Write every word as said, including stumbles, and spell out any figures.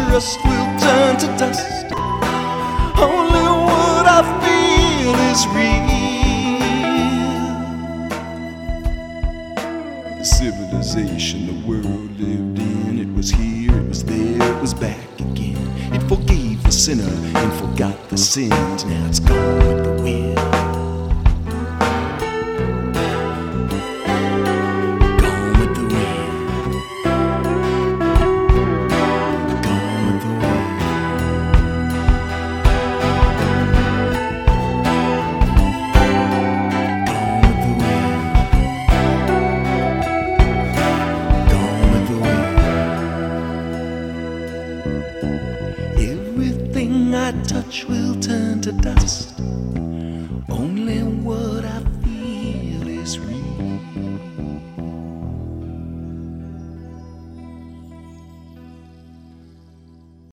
trust will turn to dust. Only what I feel is real. The civilization the world lived in, it was here, it was there, it was back again. It forgave the sinner and forgot the sins. Now it's gone with the wind. Everything I touch will turn to dust. Only